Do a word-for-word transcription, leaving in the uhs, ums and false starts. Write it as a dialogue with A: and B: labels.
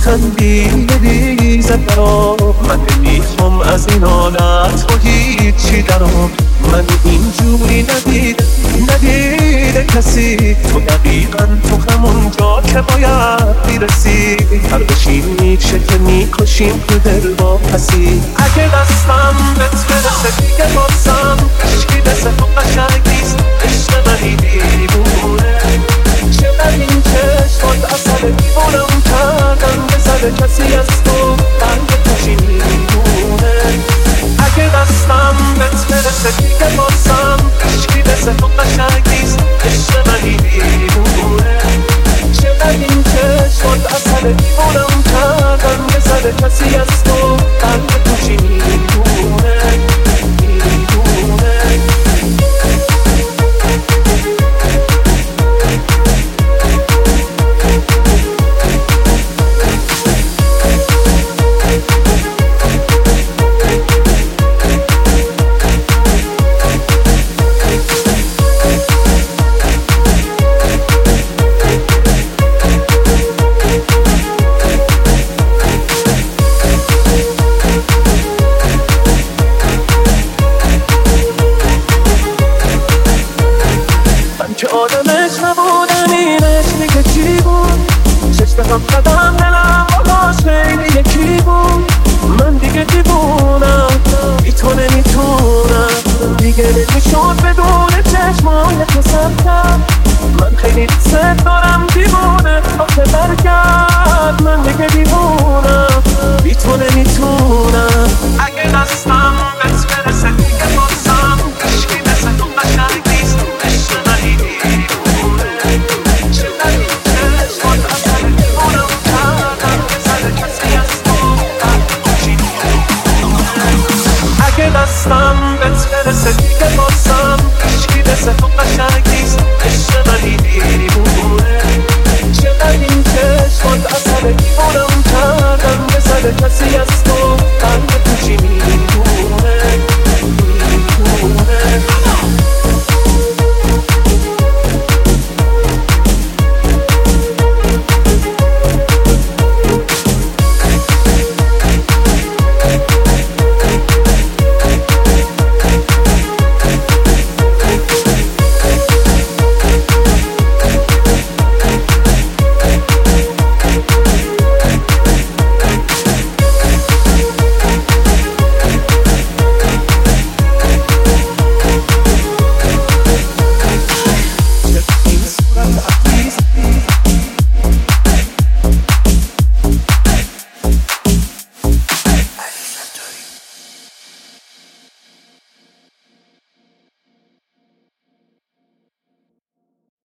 A: میخندی ریزت برام، من نمیخوام از این حالت با هیچی درام. من اینجوری ندیده ندیده کسی، تو دقیقا تو همون جا که باید میرسی. هر بشین میشه که میکشیم تو دل با پسی. اگه دستم بهت برسه دیگه بازم عشقی مثل تو قشنگ نیست، عشق منی دیوونه. چقدر این چشمات اصل دیوونم کردن، بزده کسی از تو رنگ توشی میمونه. اگه دستم بهت برسه دیگه بازم عشقی مثل تو قشنگ نیست، عشق منی دیوونه. چقدر این چشمات اصل دیوونم کردن، بزده کسی از تو رنگ توشی میمونه میمونه. که آدمش نبودم اینش میگه چی بود؟ چشم هم قدم دلم باهاش خیلی یکی بود. من دیگه دیوونم بی تو نمیتونم، دیگه نمیشد بدون چشمای تو سر کرد. من خیلی دوست دارم دیوونه آخه برگرد. من دیگه دیوونم بی تو نمیتونم. اگه دستم بهت برسه دیگه بازم عشقی مثل تو قشنگ نیست، عشق منی دیوونه. چقدر این چشمات اصل دیوونم کردن، بزده کسی از تو رنگ توشی میمونه. اگه دستم بهت برسه دیگه بازم عشقی مثل تو قشنگ نیست، عشق منی دیوونه. چقدر این چشمات اصل دیوونم کردن، بزده کسی از تو رنگ توشی میمونه.